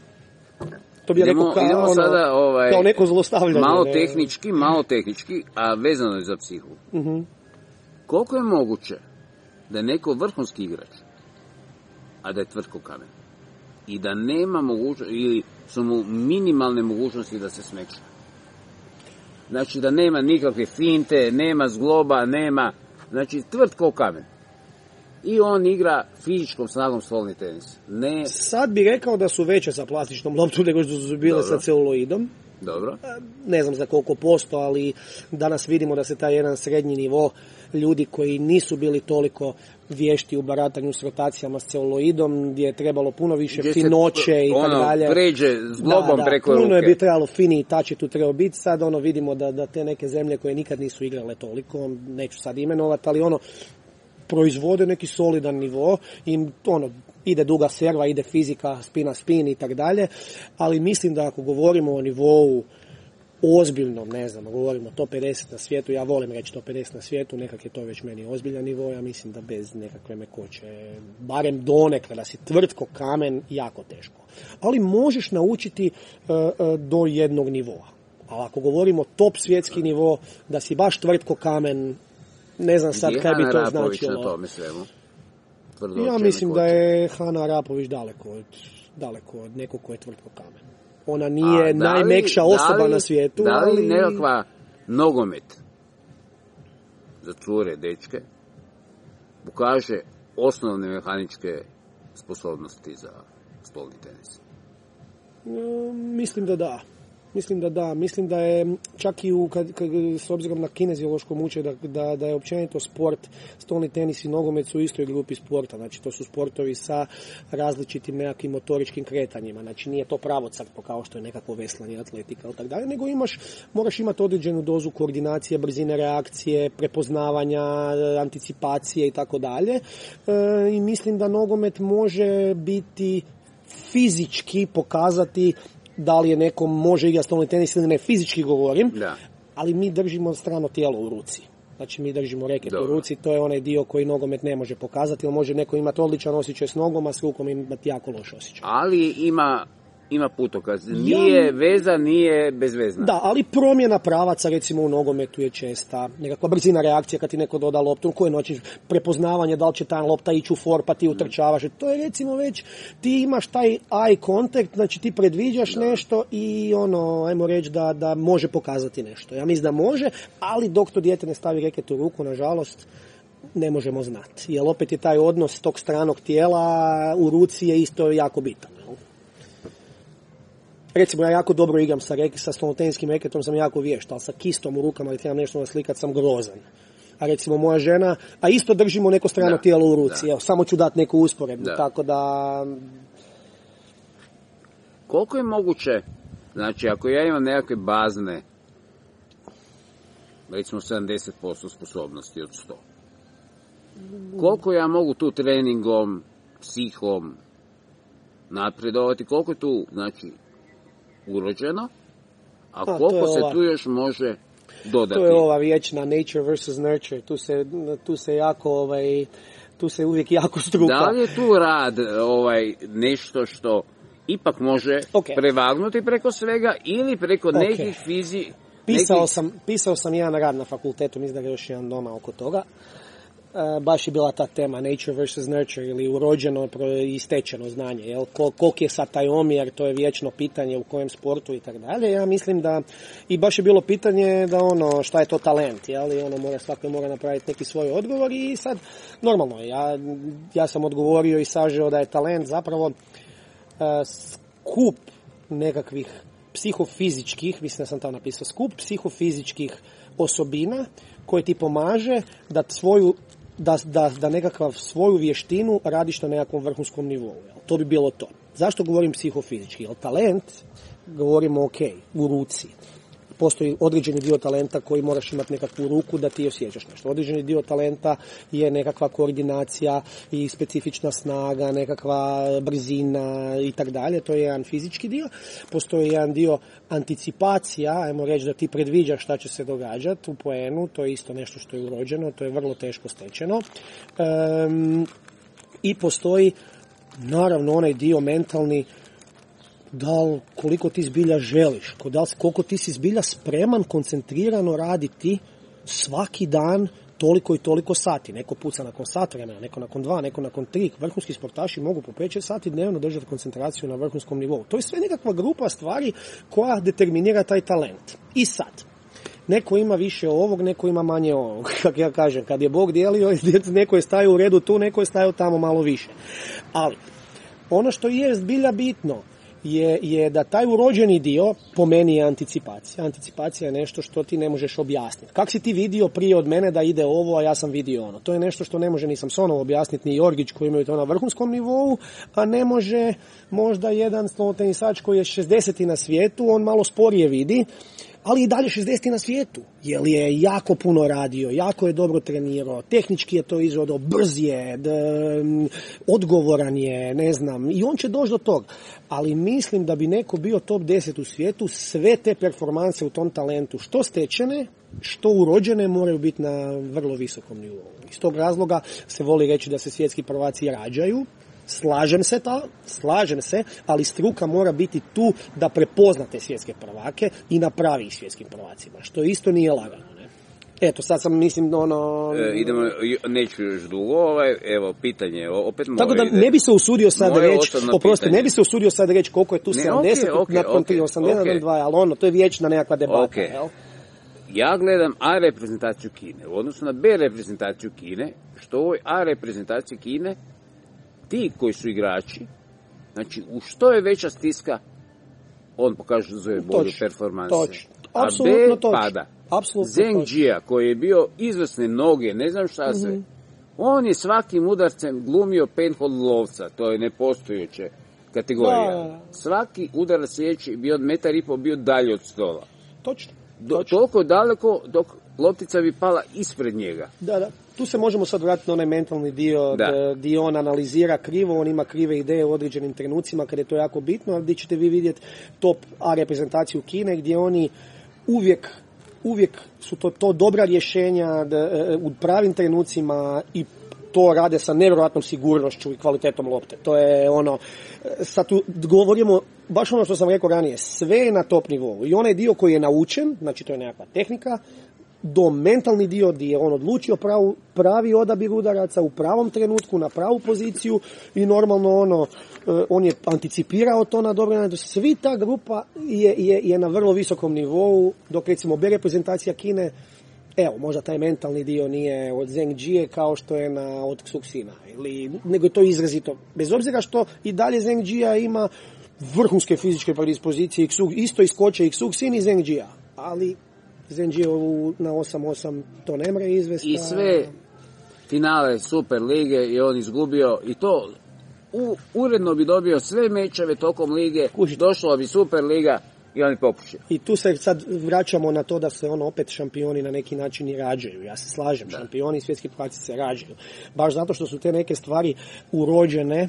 To bi idemo, rekao kao, idemo ono, sada, ovaj, kao neko zlostavljanje. Malo ne, tehnički, malo tehnički, a vezano je za psihu. Uh-huh. Koliko je moguće da je neko vrhunski igrač, a da je tvrd ko kamen? I da nema mogućnosti, ili su mu minimalne mogućnosti da se smekša. Znači da nema nikakve finte, nema zgloba, nema, znači tvrd ko kamen. I on igra fizičkom snagom stolni tenis. Ne... Sad bi rekao da su veće sa plastičnom loptom nego što su bile Dobro. sa celuloidom. Dobro. Ne znam za koliko posto, ali danas vidimo da se taj jedan srednji nivo ljudi koji nisu bili toliko vješti u baratanju s rotacijama s celuloidom, gdje je trebalo puno više gdje finoće i tako dalje. Ono pređe s globom da, da, preko ruke. Puno je bi trebalo fini i tači tu trebao biti. Sad ono vidimo da, da te neke zemlje koje nikad nisu igrale toliko, neću sad imenovati, ali ono proizvode neki solidan nivo i ono ide duga serva, ide fizika, spina spin i tak dalje, ali mislim da ako govorimo o nivou ozbiljnom, ne znam, govorimo top pedeset na svijetu, ja volim reći top pedeset na svijetu, nekak je to već meni ozbiljan nivo, ja mislim da bez nekakve mekoće, barem donekle, da si tvrd ko kamen, jako teško. Ali možeš naučiti uh, uh, do jednog nivoa. Ali ako govorimo top svjetski nivo, da si baš tvrd ko kamen, ne znam sad kaj bi to značilo. Na tome svemu? Ja mislim da je Hana Arapović daleko od, daleko od nekog ko je tvrd ko kamen. Ona nije najmekša osoba li, na svijetu. Da li ali... nekakva nogomet za cure, dečke, pokaže osnovne mehaničke sposobnosti za stolni tenis? No, mislim da da. Mislim da da. Mislim da je čak i u, kad, kad, s obzirom na kineziološko muče, da, da, da je općenito sport, stolni tenis i nogomet su u istoj grupi sporta. Znači, to su sportovi sa različitim nekakvim motoričkim kretanjima. Znači, nije to pravocrtno kao što je nekako veslanje, atletika i tako dalje, nego imaš, moraš imati određenu dozu koordinacije, brzine reakcije, prepoznavanja, anticipacije i tako dalje. I mislim da nogomet može biti fizički pokazati da li je nekom može igrati stolni tenis ili ne, fizički govorim, da. Ali mi držimo strano tijelo u ruci. Znači mi držimo reket u ruci, to je onaj dio koji nogomet ne može pokazati, ili može neko imati odličan osjećaj s nogom, a s rukom imati jako loš osjećaj. Ali ima ima putokaz. Nije ja, veza, nije bezvezna. Da, ali promjena pravaca, recimo u nogometu je česta. Nekakva brzina reakcija kad ti neko doda loptu, u kojoj noći prepoznavanje da li će ta lopta ići u for, pa ti utrčavaš. To je recimo već, ti imaš taj eye contact, znači ti predviđaš da. nešto i ono, ajmo reći da, da može pokazati nešto. Ja mislim da može, ali dok to dijete ne stavi reket u ruku, nažalost, ne možemo znati. Jer opet je taj odnos tog stranog tijela u ruci je isto jako bitan. Recimo, ja jako dobro igram sa, reke, sa stolnotenskim reketom, sam jako vješt, ali sa kistom u rukama, ali trebam nešto naslikat, sam grozan. A recimo, moja žena, a isto držimo neko strano da, tijelo u ruci, evo, samo ću dati neku usporedbu, da. tako da... Koliko je moguće, znači, ako ja imam nekakve bazne, recimo sedamdeset posto sposobnosti od sto, koliko ja mogu tu treningom, psihom napredovati, koliko je tu, znači, urođeno, a, a koliko se ova, tu još može dodati. To je ova vječna nature versus nurture, tu se, tu se jako, ovaj, tu se uvijek jako struka. Da li je tu rad ovaj, nešto što ipak može okay. prevagnuti preko svega ili preko okay. nekih fizi... Pisao, nekih... sam, pisao sam jedan rad na fakultetu, mislim da ga još jedan doma oko toga. Uh, baš je bila ta tema nature versus nurture ili urođeno i stečeno znanje. Jel? Kol, koliko je sad taj omjer, to je vječno pitanje u kojem sportu i tako dalje. Ja mislim da, i baš je bilo pitanje da ono, šta je to talent, jel? I ono mora, svako mora napraviti neki svoj odgovor i sad, normalno, ja, ja sam odgovorio i sažeo da je talent zapravo uh, skup nekakvih psihofizičkih, mislim da sam tamo napisao, skup psihofizičkih osobina koje ti pomaže da svoju Da, da, da nekakav svoju vještinu radiš na nekakvom vrhunskom nivou. Jel? To bi bilo to. Zašto govorim psihofizički? Jel talent, govorimo ok, u ruci. Postoji određeni dio talenta koji moraš imati nekakvu ruku da ti osjećaš nešto. Određeni dio talenta je nekakva koordinacija i specifična snaga, nekakva brzina i tak dalje. To je jedan fizički dio. Postoji jedan dio anticipacija, ajmo reći da ti predviđaš šta će se događati u poenu. To je isto nešto što je urođeno, to je vrlo teško stečeno. Um, I postoji naravno onaj dio mentalni, da li, koliko ti zbilja želiš, koliko ti si zbilja spreman koncentrirano raditi svaki dan toliko i toliko sati. Neko puca nakon sat vremena, neko nakon dva, neko nakon tri. Vrhunski sportaši mogu po pet šest sati dnevno držati koncentraciju na vrhunskom nivou. To je sve nekakva grupa stvari koja determinira taj talent. I sad, neko ima više ovog, neko ima manje ovog. Kako ja kažem, kad je Bog dijelio, neko je stajao u redu tu, neko je stajao tamo malo više. Ali, ono što je zbilja bitno, Je, je da taj urođeni dio po meni je anticipacija. Anticipacija je nešto što ti ne možeš objasniti. Kako si ti vidio prije od mene da ide ovo, a ja sam vidio ono? To je nešto što ne može ni Samsonov objasniti, ni Jorgić koji imaju to na vrhunskom nivou, a ne može možda jedan stolnotenisač koji je šezdeseti na svijetu, on malo sporije vidi, ali i dalje šezdeseti na svijetu, jer je jako puno radio, jako je dobro trenirao, tehnički je to izvodao, brz je, d, odgovoran je, ne znam, i on će doći do tog. Ali mislim da bi neko bio top deset u svijetu, sve te performanse u tom talentu, što stečene, što urođene, moraju biti na vrlo visokom nivou. Iz tog razloga se voli reći da se svjetski prvaci rađaju. Slažem se ta, slažem se, ali struka mora biti tu da prepozna te svjetske prvake i napravi ih svjetskim prvacima, što isto nije lagano, ne? Eto, sad sam, mislim, ono... E, idemo, neću još dugo, ovaj, evo, pitanje, opet moje... Tako da ne bi se usudio sad reći, oprosti, ne bi se usudio sad reći koliko je tu ne, sedamdeset, okay, okay, nakon okay, osamdeset, okay. dva, ali ono, to je vječna nekakva debata, okay. Jel? Ja gledam A reprezentaciju Kine u odnosu na B reprezentaciju Kine, što u ovoj A reprezentaciji Kine ti koji su igrači, znači u što je veća stiska, on pokaže da zove bolju performanse. Točno. A Apsolutno B točno. pada. Apsolutno Zheng Jia, koji je bio izvrsne noge, ne znam šta sve, mm-hmm. on je svakim udarcem glumio penhold lovca, to je nepostojuće kategorija. Da. Svaki udarac sjeći bio od metar i pol, bio dalje od stola. Točno. Do, toliko daleko dok loptica bi pala ispred njega. Da, da. Tu se možemo sad vratiti na onaj mentalni dio gdje on analizira krivo, on ima krive ideje u određenim trenucima kada je to jako bitno, ali gdje ćete vi vidjeti top A reprezentaciju Kine gdje oni uvijek, uvijek su to, to dobra rješenja da, u pravim trenucima i to rade sa nevjerojatnom sigurnošću i kvalitetom lopte. To je ono, sad tu govorimo, baš ono što sam rekao ranije, sve je na top nivou. I onaj dio koji je naučen, znači to je nekakva tehnika, do mentalni dio gdje je on odlučio pravu, pravi odabir udaraca u pravom trenutku, na pravu poziciju i normalno ono, on je anticipirao to na dobro način. Svi ta grupa je, je, je na vrlo visokom nivou, dok recimo B reprezentacija Kine, evo, možda taj mentalni dio nije od Zheng Jie kao što je na, od Ksuksina, ili, nego je to izrazito. Bez obzira što i dalje Zheng Jie ima vrhunske fizičke predispozicije, isto iskoče i Ksuksini i Zheng Jie, ali Zheng Jie na osam osam to ne mre izvesti. I sve finale Super lige i on izgubio i to u, uredno bi dobio sve mečeve tokom lige, Kužite. Došla bi Super liga i oni popušio. I tu se sad vraćamo na to da se ono opet šampioni na neki način i rađaju. Ja se slažem, da. Šampioni i svjetski prvaci se rađaju. Baš zato što su te neke stvari urođene,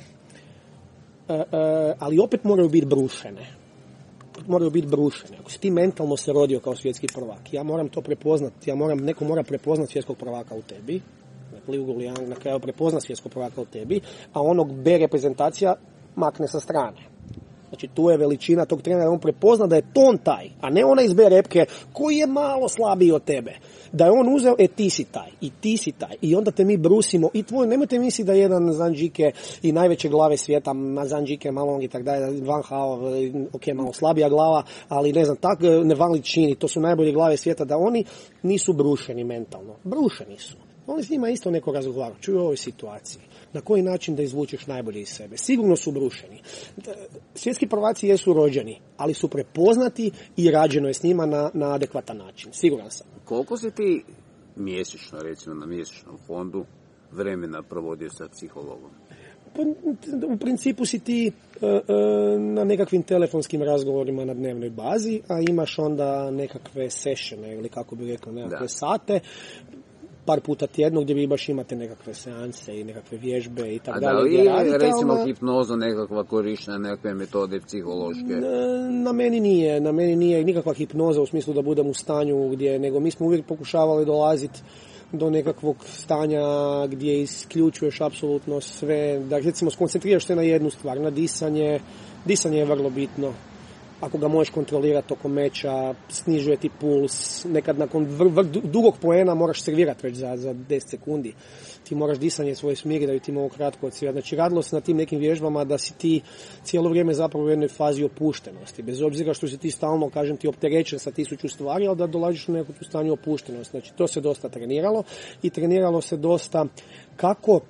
uh, uh, ali opet moraju biti brušene. moraju biti brušene. Ako si ti mentalno se rodio kao svjetski prvak, ja moram to prepoznati, ja moram, neko mora prepoznati svjetskog prvaka u tebi, Liu Guliang na kraju prepozna svjetskog prvaka u tebi, a onog B reprezentacija makne sa strane. Znači tu je veličina tog trenera, on prepozna da je to on taj, a ne ona iz B repke koji je malo slabiji od tebe. Da je on uzeo, e ti si taj, i ti si taj, i onda te mi brusimo, i tvoj, nemojte misliti da jedan Zhang Jike i najveće glave svijeta, Zhang Jike, Malong i tak dalje, Van Hao, ok, malo slabija glava, ali ne znam, tak, ne Van Ličini, to su najbolje glave svijeta, da oni nisu brušeni mentalno. Brušeni su. Oni s njima isto neko razgovara, čuju u ovoj situaciji. Na koji način da izvučeš najbolje iz sebe. Sigurno su brušeni. Svjetski prvaci jesu rođeni, ali su prepoznati i rađeno je s njima na, na adekvatan način. Siguran sam. Koliko si ti mjesečno, recimo na mjesečnom fondu, vremena provodio sa psihologom? Pa, u principu si ti e, e, na nekakvim telefonskim razgovorima na dnevnoj bazi, a imaš onda nekakve sessione, ili kako bi rekao, nekakve da. sate, par puta tjedno gdje vi baš imate nekakve seanse i nekakve vježbe i tako dalje. A da li je recimo ona, hipnoza nekakva korištena, nekakve metode psihološke? Na meni nije, na meni nije nikakva hipnoza u smislu da budem u stanju gdje, nego mi smo uvijek pokušavali dolaziti do nekakvog stanja gdje isključuješ apsolutno sve, da recimo skoncentriraš se na jednu stvar, na disanje. Disanje je vrlo bitno. Ako ga možeš kontrolirati tokom meča, snižuje ti puls, nekad nakon vr, vr, dugog poena moraš servirati već za, za deset sekundi. Ti moraš disanje svoje smiri da bi ti mogu kratko odsvirati. Znači radilo se na tim nekim vježbama da si ti cijelo vrijeme zapravo u jednoj fazi opuštenosti. Bez obzira što si ti stalno, kažem ti, opterećen sa tisuću stvari, ali da dolaziš u neku stanju opuštenosti. Znači to se dosta treniralo i treniralo se dosta kako,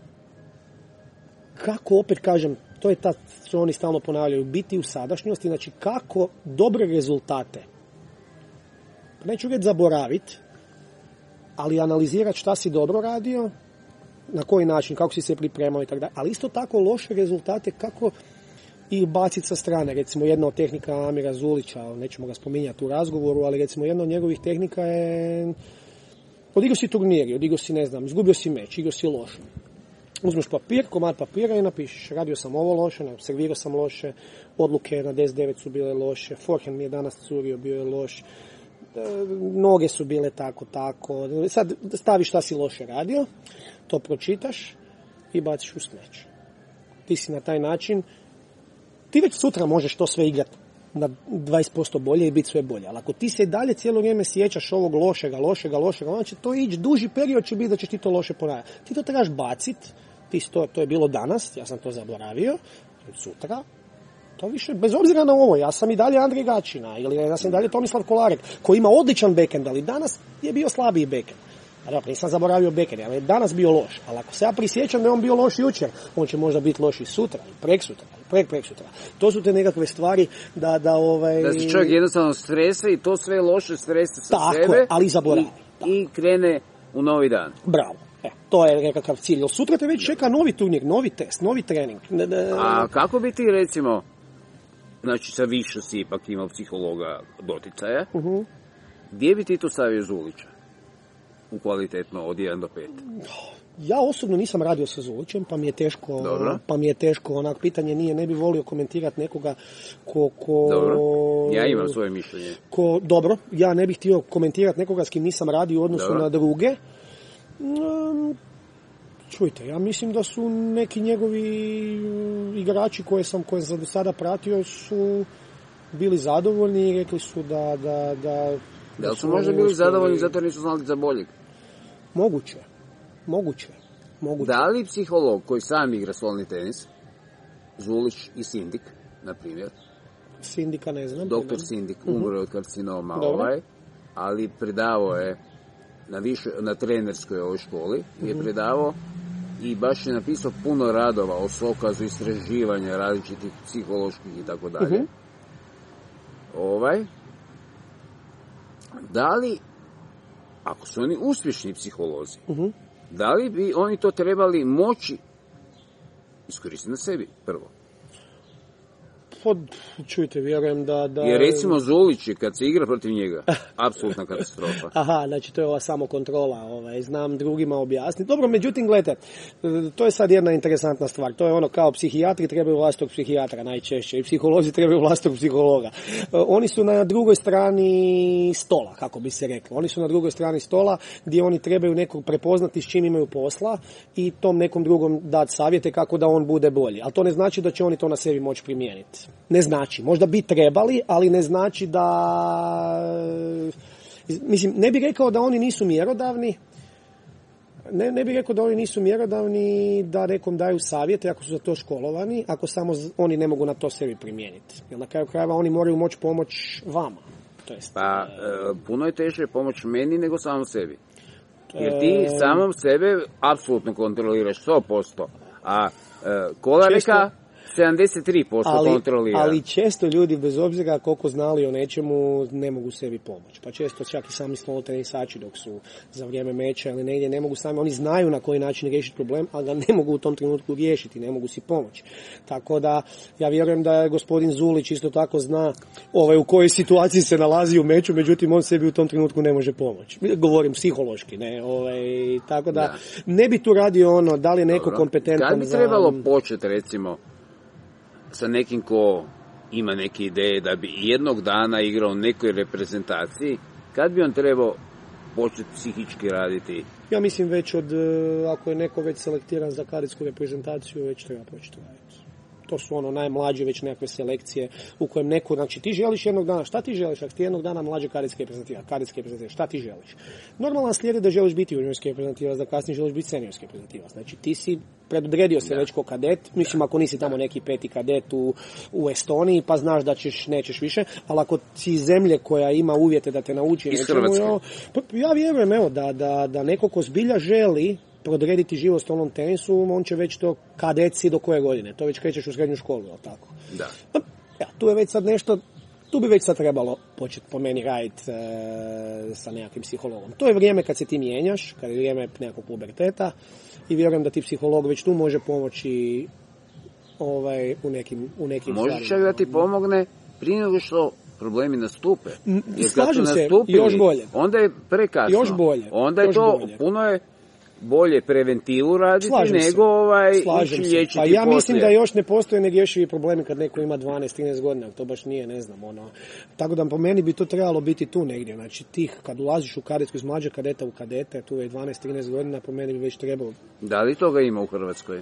kako opet kažem, to je ta što oni stalno ponavljaju, biti u sadašnjosti, znači kako dobre rezultate, neću reći zaboraviti, ali analizirati šta si dobro radio, na koji način, kako si se pripremao i tako dalje, ali isto tako loše rezultate, kako ih baciti sa strane. Recimo jedna od tehnika Amira Zulića, nećemo ga spominjati u razgovoru, ali recimo jedna od njegovih tehnika je odigrao si turniri, odigrao si, ne znam, izgubio si meč, igrao si loše. Uzmeš papir, komad papira i napišeš, radio sam ovo loše, ne, servirao sam loše, odluke na deset devet su bile loše, forehand mi je danas curio, bio je loš, noge su bile tako, tako. Sad staviš šta si loše radio, to pročitaš i baciš u smeće. Ti si na taj način, ti već sutra možeš to sve igrati na dvadeset posto bolje i biti sve bolje. Ali ako ti se dalje cijelo vrijeme sjećaš ovog lošega, lošega, lošega, onda će to ići, duži period će biti da ćeš ti to loše ponavljati. Ti to trebaš baciti, ti to, to je bilo danas, ja sam to zaboravio, sutra, to više, bez obzira na ovo, ja sam i dalje Andrej Gačina, ili ja sam i dalje Tomislav Kolarek, koji ima odličan backhand, ali danas je bio slabiji backhand. A dobro, nisam zaboravio backhand, ali je danas bio loš. Ali ako se ja prisjećam da je on bio loš jučer, on će možda biti loš i sutra, i prek sutra, i prek prek sutra. To su te nekakve stvari da... Da, ovaj... da se čovjek jednostavno strese i to sve loše strese sa tako, sebe. Ali zaboravi. I, i krene u novi dan. Bravo. E, to je nekakav cilj. Jer sutra te već čeka novi turnir, novi test, novi trening. A kako bi ti recimo, znači sa više si ipak imao psihologa doticaja, uh-huh. gdje bi ti to stavio Zulića? U kvalitetno od jedan do pet. Ja osobno nisam radio sa Zulićem, pa mi je teško, Dobro. pa mi je teško, onak pitanje nije, ne bi volio komentirati nekoga ko, ko... Dobro, ja imam svoje mišljenje. Ko, dobro, ja ne bih htio komentirati nekoga s kim nisam radio u odnosu dobro. na druge. Čujte, ja mislim da su neki njegovi igrači koje sam, koje sam do sada pratio su bili zadovoljni i rekli su da... Da, da, da li su možda bili zadovoljni zato nisu znali za boljeg? Moguće, moguće, moguće. Da li psiholog koji sam igra stolni tenis, Zulić i Sindik, na primjer, Sindika ne znam. doktor Sindik umro od karcinoma, ovaj, ali predavao je na, više, na trenerskoj ovoj školi, je predavao i baš je napisao puno radova o sokazu, istraživanja različitih psiholoških i tako dalje. Ovaj, da li, ako su oni uspješni psiholozi, uh-huh. da li bi oni to trebali moći iskoristiti na sebi prvo? Pod, čujte, vjerujem da... da... Jer recimo Zulić, kad se igra protiv njega, apsolutna katastrofa. Aha, znači to je ova samokontrola, ovaj, znam drugima objasniti. Dobro, međutim, gledajte, to je sad jedna interesantna stvar. To je ono kao psihijatri trebaju vlastitog psihijatra najčešće i psiholozi trebaju vlastitog psihologa. Oni su na drugoj strani stola, kako bi se reklo. Oni su na drugoj strani stola gdje oni trebaju nekog prepoznati s čim imaju posla i tom nekom drugom dati savjete kako da on bude bolji. Ali to ne znači da će oni to na sebi moći primijeniti. Ne znači. Možda bi trebali, ali ne znači da... Mislim, ne bih rekao da oni nisu mjerodavni. Ne, ne bih rekao da oni nisu mjerodavni da nekom daju savjete ako su za to školovani, ako samo oni ne mogu na to sebi primijeniti. Jer na kraju krajeva oni moraju moći pomoć vama. To jest, pa, e, puno je teže pomoć meni nego samom sebi. Jer ti samom sebe apsolutno kontroliraš sto posto, a e, Kolareka... Često... sedamdeset tri posto ali, kontrolira. Ali često ljudi, bez obzira koliko znali o nečemu, ne mogu sebi pomoći. Pa često čak i sami stolotenisači dok su za vrijeme meča ili negdje ne mogu sami. Oni znaju na koji način riješiti problem, ali ga ne mogu u tom trenutku riješiti, ne mogu si pomoći. Tako da ja vjerujem da gospodin Zulić isto tako zna ovaj, u kojoj situaciji se nalazi u meču, međutim on sebi u tom trenutku ne može pomoći. Govorim psihološki, ne? Ovaj, tako da, da ne bi tu radio ono, da li je neko Dobro. kompetentan Kad bi trebalo za... početi, recimo, sa nekim ko ima neke ideje da bi jednog dana igrao u nekoj reprezentaciji, kad bi on trebao početi psihički raditi? Ja mislim već od, ako je neko već selektiran za kadetsku reprezentaciju, već treba početi raditi. To su ono najmlađe već nekakve selekcije u kojem neko, znači ti želiš jednog dana, šta ti želiš, ako ti jednog dana mlađe kadetske reprezentativac, kadetske reprezentativac, šta ti želiš? Normalno slijedi da želiš biti juniorski reprezentativac, da kasnije želiš biti seniorski reprezentativac. Znači ti si predodredio se da. već ko kadet, mislim ako nisi tamo neki peti kadet u, u Estoniji, pa znaš da ćeš, nećeš više, ali ako si zemlje koja ima uvjete da te nauči nečemu, ja, ja vjerujem evo, da, da, da neko ko zbilja želi prodrediti život u stolnom tenisu, on će već to kadeci do koje godine. To već krećeš u srednju školu, je li tako? Da. Ja, tu je već sad nešto, tu bi već sad trebalo početi po meni raditi e, sa nekakvim psihologom. To je vrijeme kad se ti mijenjaš, kad je vrijeme nekakvog puberteta i vjerujem da ti psiholog već tu može pomoći ovaj, u nekim, u nekim stvarima. Može čak da ti pomogne prije nego što problemi nastupe. Jer slažem se, još bolje. Onda je prekasno. Još bolje. Onda je još to, bolje. puno je bolje preventivu raditi Slažem nego ovaj ići liječiti. Pa ja poslije. Mislim da još ne postoje nerješivi problemi kad neko ima dvanaest trinaest godina, to baš nije, ne znam, ono. Tako da po meni bi to trebalo biti tu negdje. Znači tih, kad ulaziš u kadetsku iz mlađe kadeta u kadete, tu je dvanaest trinaest godina, po meni bi već trebalo. Da li toga ima u Hrvatskoj?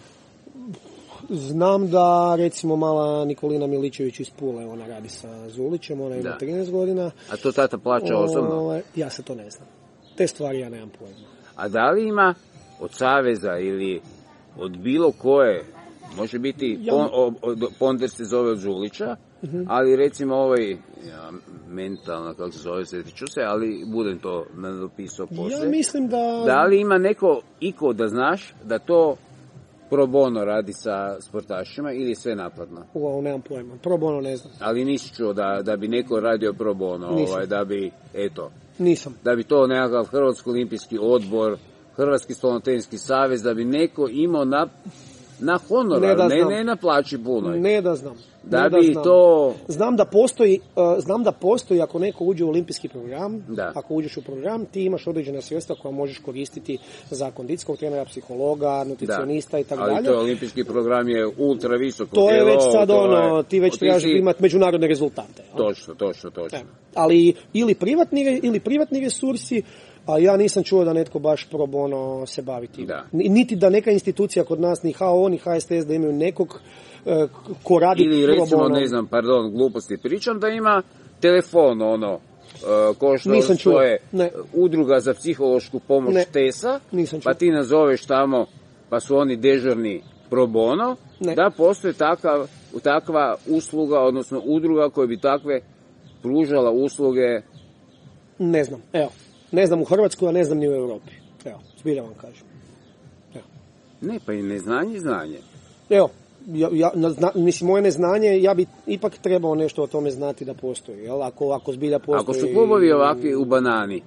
Znam da, recimo, mala Nikolina Miličević iz Pule, ona radi sa Zulićem, ona ima da. trinaest godina. A to tata plaća osobno? O, ja se to ne znam. Te stvari ja nemam pojma. A da li ima od saveza ili od bilo koje, može biti, ja... pon, o, o, Ponder se zove od Zulića, uh-huh. ali recimo ovaj, ja, mentalna, kako se zove, sjetiću se, ali budem to napisao poslije. Ja mislim da... Da li ima neko, iko da znaš, da to pro bono radi sa sportašima ili sve naplatno? Wow, nemam pojma, pro bono ne znam. Ali nisi čuo da, da bi neko radio pro bono, ovaj, da bi, eto. Nisam. Da bi to nekakav Hrvatski olimpijski odbor, Hrvatski stolnoteniski savez, da bi neko imao na, na honorar, ne, ne, ne na plaći punoj. Ne da znam. Da ne bi da znam. to... Znam da postoji, uh, znam da postoji ako neko uđe u olimpijski program, da. ako uđeš u program, ti imaš određena sredstva koja možeš koristiti za kondicijskog trenera, psihologa, nutricionista i tako dalje. Ali to je olimpijski program je ultra visoko. To je već sad ono, ti već trebaš si... imati međunarodne rezultate. Točno, točno, točno. E, ali ili privatni, ili privatni resursi, a ja nisam čuo da netko baš pro bono se bavi tim. Da. Niti da neka institucija kod nas, ni H O, ni H S T S, da imaju nekog uh, ko radi ili pro bono. recimo, ne znam, pardon, gluposti pričam, da ima telefon, ono, uh, ko što nisam čuo. je udruga za psihološku pomoć ne. Tesa, nisam pa čuo. ti nazoveš tamo, pa su oni dežurni pro bono, ne. da postoji takav, takva usluga, odnosno udruga koja bi takve pružala usluge. Ne znam, evo. Ne znam u Hrvatskoj, a ne znam ni u Europi. Evo, zbilja vam kažem. Evo. Ne, pa i neznanje i znanje. Evo, ja, ja, zna, mislim, moje neznanje, ja bi ipak trebao nešto o tome znati da postoji, jel? Ako, ako zbilja postoji... Ako su klubovi ovakvi u banani,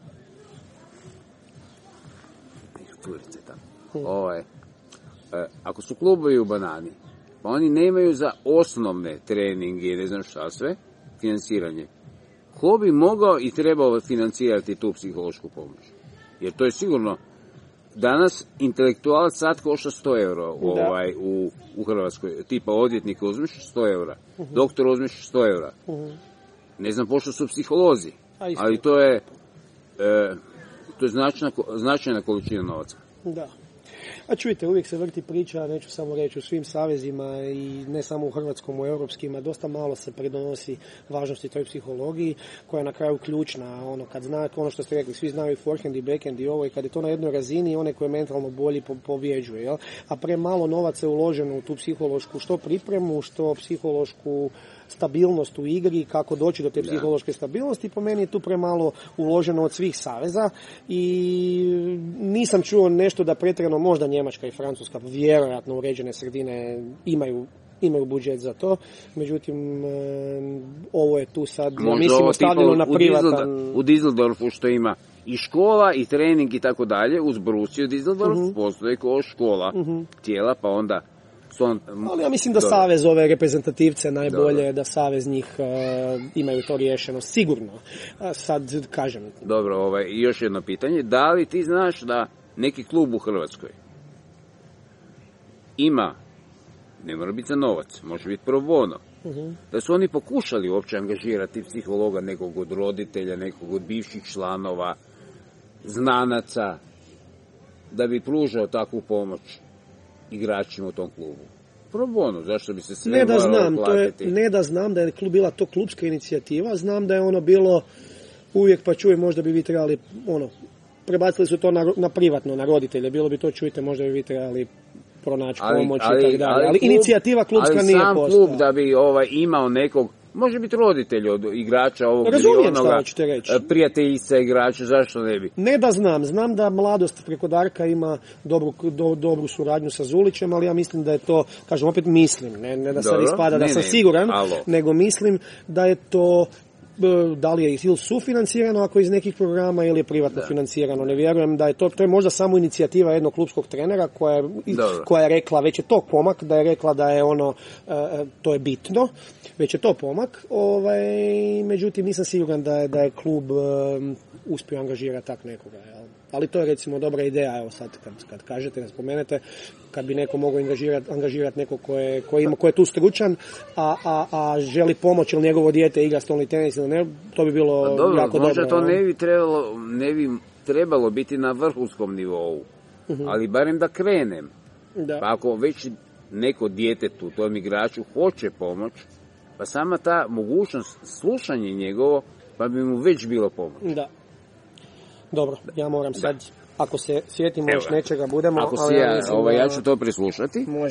turice tamo, hmm. ovaj, e, ako su klubovi u banani, pa oni nemaju za osnovne treninge i ne znam šta sve, financiranje, ko bi mogao i trebao financirati tu psihološku pomoć? Jer to je sigurno, danas intelektualac sad košta sto eura ovaj, u, u Hrvatskoj, tipa odvjetnika uzmeš sto eura, uh-huh. doktor uzmeš sto eura. Uh-huh. Ne znam pošto su psiholozi, ali to je, e, to je značajna, značajna količina novaca. Da. A čujte, uvijek se vrti priča, neću samo reći, u svim savezima i ne samo u hrvatskom, u europskima, dosta malo se pridonosi važnosti toj psihologiji, koja je na kraju ključna. Ono, kad zna, ono što ste rekli, svi znaju i forehand i backhand i ovo, i kad je to na jednoj razini, one koje mentalno bolji pobjeđuje. Jel? A premalo novaca je uloženo u tu psihološku, što pripremu, što psihološku stabilnost u igri, kako doći do te psihološke stabilnosti. Po meni je tu premalo uloženo od svih saveza i nisam čuo nešto da pretjerano, možda Njemačka i Francuska, vjerojatno uređene sredine imaju imaju budžet za to, međutim ovo je tu sad, možda mislim, ostavljeno na privatan... U Düsseldorfu što ima i škola i trening i tako dalje, uz Brusiju Düsseldorf uh-huh. postoje kao škola uh-huh. tijela, pa onda On, ali ja mislim da dobro. Savez ove reprezentativce najbolje, dobro. Da savez njih uh, imaju to riješeno, sigurno. A sad kažem. Dobro, ovaj, još jedno pitanje. Da li ti znaš da neki klub u Hrvatskoj ima, ne mora biti za novac, može biti pro bono, uh-huh. da su oni pokušali uopće angažirati psihologa, nekog od roditelja, nekog od bivših članova, znanaca, da bi pružao takvu pomoć igračima u tom klubu. Pro bono, zašto bi se sve ne da znam, platiti? To je, ne da znam da je klub bila to klubska inicijativa, znam da je ono bilo uvijek, pa čuj, možda bi vi trebali, ono, prebacili su to na, na privatno, na roditelje, bilo bi to, čujte, možda bi vi trebali pronaći pomoć i tako dalje. Ali, ali klub, inicijativa klubska ali nije sam postala. Klub da bi ovaj, imao nekog, može biti roditelj od igrača ovog razumijem šta hoćete reći. Prijateljica igrača, zašto ne bi? Ne da znam, znam da Mladost preko Darka ima dobru, do, dobru suradnju sa Zulićem, ali ja mislim da je to, kažem opet mislim, ne, ne da sad ispada da ne, sam ne, siguran, alo. Nego mislim da je to, da li je ili sufinancirano ako iz nekih programa ili je privatno da. Financirano, ne vjerujem da je to, to je možda samo inicijativa jednog klubskog trenera koja je, koja je rekla, već je to pomak, da je rekla da je ono, to je bitno, već je to pomak, ovaj, međutim nisam siguran da je, da je klub um, uspio angažirati tak nekoga, jel? Ali to je recimo dobra ideja, evo sad kad, kad kažete, spomenete, kad bi neko mogao angažirati, angažirati neko ko je, ko ima, ko je tu stručan, a, a, a želi pomoć ili njegovo dijete igra stolni tenis ili ne, to bi bilo pa dobro, jako možda dobro. Možda to ne bi, trebalo, ne bi trebalo biti na vrhunskom nivou, uh-huh. ali barem da krenem. Da. Pa ako već neko djetetu, tom igraču, hoće pomoć, pa sama ta mogućnost slušanja njegovo, pa bi mu već bilo pomoć. Da. Dobro, ja moram sad, da. Ako se sjetimo još nečega, budemo... Ako si ja, ja, ovaj, ja ću to preslušati.